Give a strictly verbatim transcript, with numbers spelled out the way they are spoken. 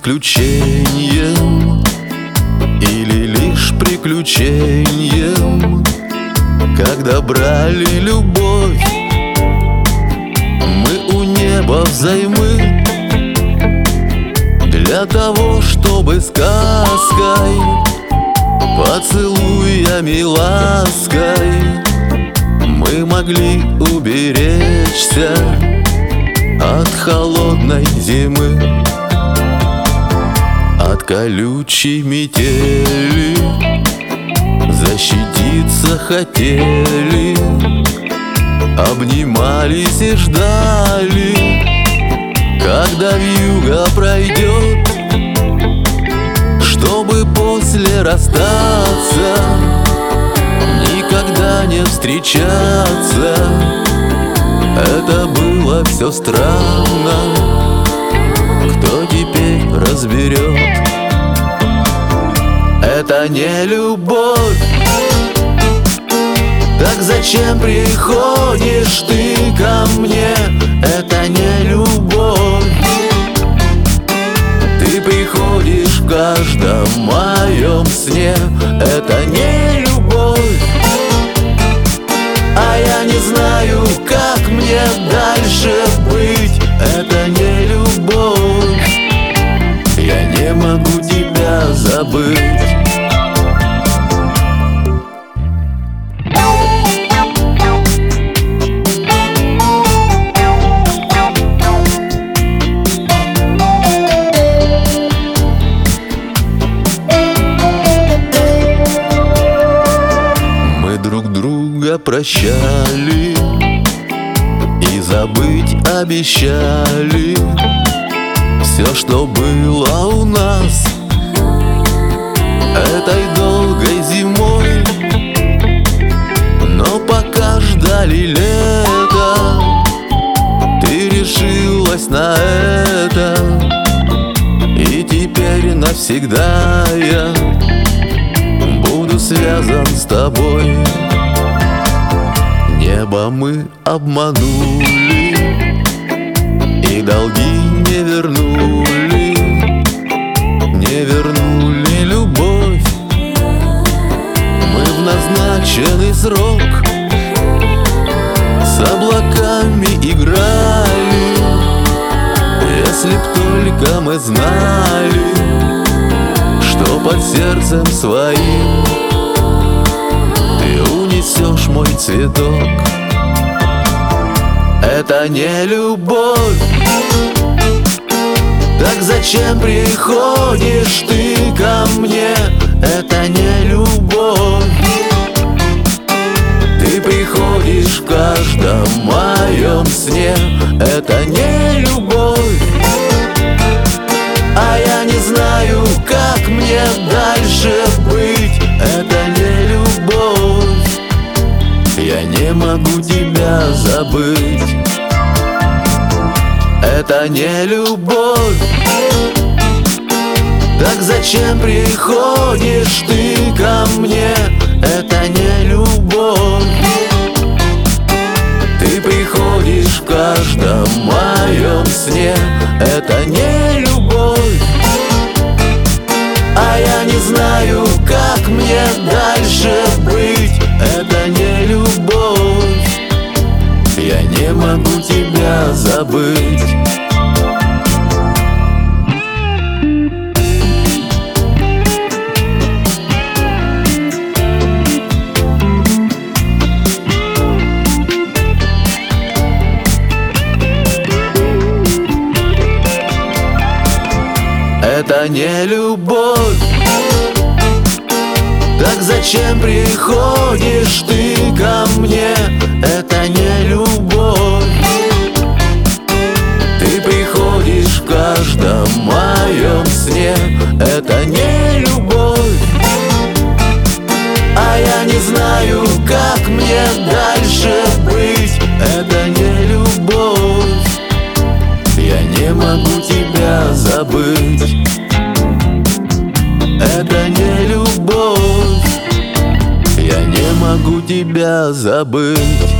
исключением или лишь приключением, когда брали любовь мы у неба взаймы, для того, чтобы сказкой, поцелуями, лаской мы могли уберечься от холодной зимы, от колючей метели. Защититься хотели, обнимались и ждали, когда вьюга пройдет, чтобы после расстаться никогда не встречаться. Это было все странно, кто теперь разберет? Это не любовь. Так зачем приходишь ты ко мне? Это не любовь. Ты приходишь в каждом моем сне. Это не любовь. А я не знаю, как мне дальше быть. Это не любовь. Я не могу тебя забыть. Прощали и забыть обещали все, что было у нас этой долгой зимой. Но пока ждали лета, ты решилась на это, и теперь навсегда я буду связан с тобой. Небо мы обманули и долги не вернули, не вернули любовь. Мы в назначенный срок с облаками играли. Если б только мы знали, что под сердцем своим унесешь мой цветок. Это не любовь. Так зачем приходишь ты ко мне? Это не любовь. Ты приходишь в каждом моем сне. Это не любовь. А я не знаю, как мне дальше быть. Это не любовь. Я не могу тебя забыть. Это не любовь. Так зачем приходишь ты ко мне? Это не любовь. Ты приходишь в каждом моем сне. Это не любовь. А я не знаю, как мне дальше быть. Это не любовь. Я не могу тебя забыть. Это не любовь. Так зачем приходишь ты ко мне? Это не любовь. Ты приходишь в каждом моем сне. Это не любовь. А я не знаю, как мне дальше быть. Это не любовь. Я не могу тебя забыть. Это не любовь. Я не могу тебя забыть.